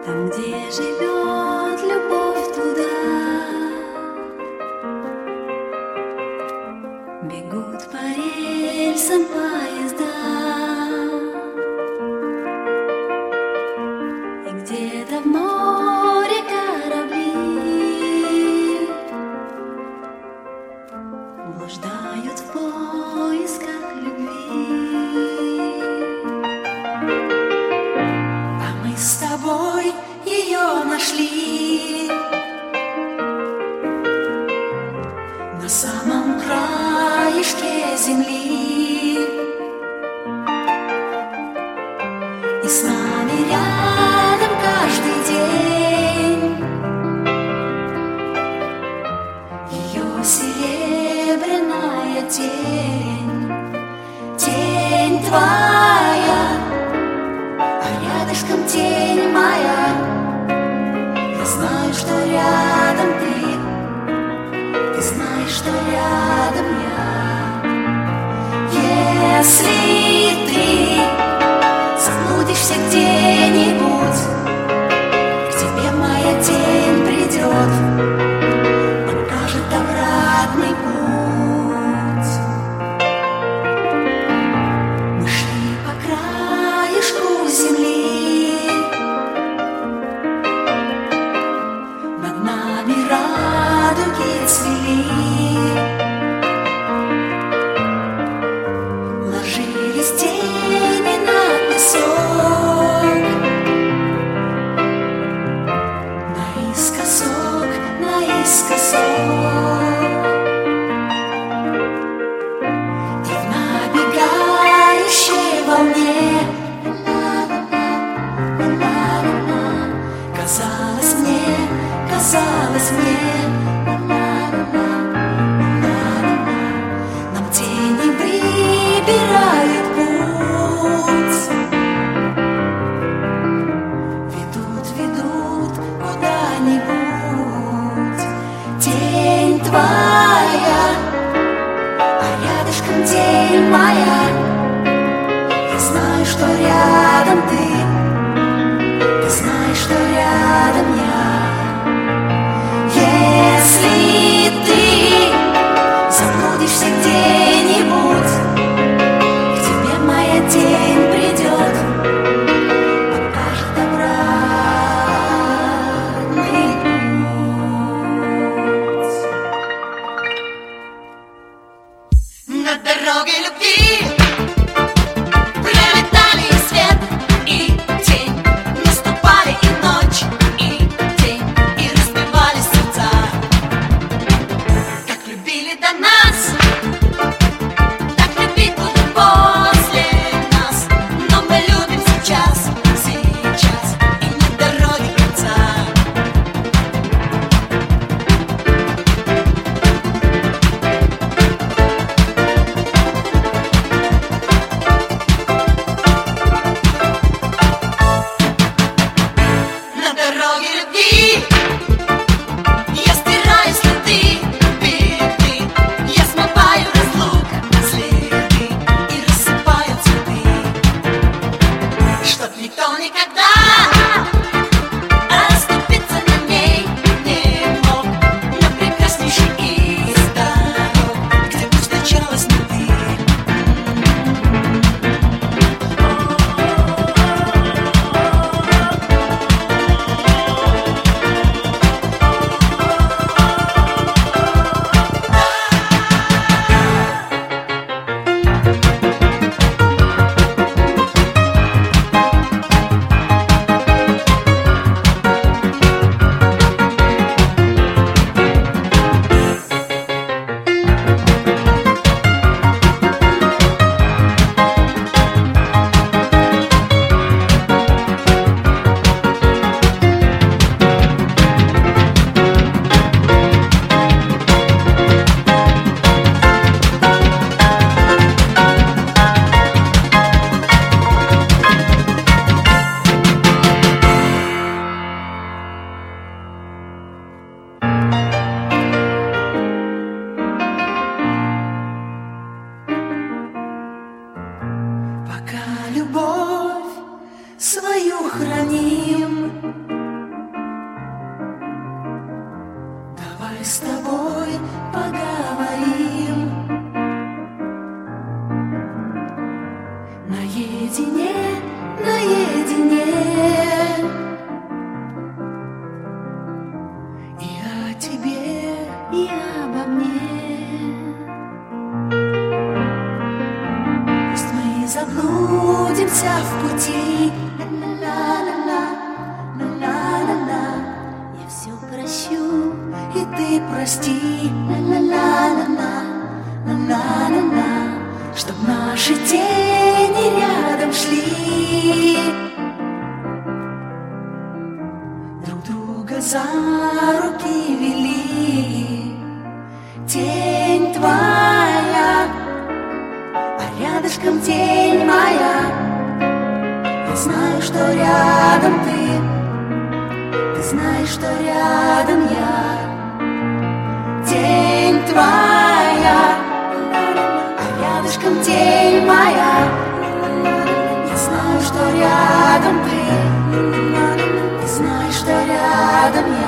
Там, где живет любовь, туда бегут по рельсам поезда. И где-то в море корабли блуждают в поисках любви. А мы с тобой ее нашли на самом краешке земли, и с нами рядом каждый день ее серебряная тень, тень твоя, а рядышком тень моя. Я знаю, что рядом ты знаешь, что рядом я. Если ты заблудишься где-нибудь, к тебе моя тень придет, покажет обратный путь. Мы шли по краешку земли, над нами радуги цвели, ложились тени на песок, наискосок, наискосок. И в набегающей волне казалось мне, нам тени выбирают путь, ведут куда-нибудь. Тень твоя, а рядышком тень моя. Я знаю, что рядом ты знаешь, что рядом я. Если ты заблудишься где-нибудь, к тебе моя тень придет, покажет обратный путь. На дороге любви пролетали и свет, и тень, наступали и ночь, и день, и разбивались сердца. Как любили до нас, так любить будут после нас. Но мы любим сейчас, и нет дороги конца. На дороге любви я стираю следы беды, я смываю разлук следы и рассыпаю цветы, чтоб никто никогда расступиться на ней не мог. На прекраснейший из дорог, где путь встречалась не ты. Пока любовь свою храним, наедине, наедине. И о тебе, и обо мне. Пусть мы заблудимся в пути. Ла-ла-ла-ла, ла-ла-ла-ла. Я все прощу, и ты прости. Ла-ла-ла-ла, ла-ла-ла-ла. Чтоб наши тени рядом шли, друг друга за руки вели. Тень твоя, а рядышком тень моя. Я знаю, что рядом ты знаешь, что рядом я. Тень твоя, рядышком тень моя. Я знаю, что рядом ты знаешь, что рядом я.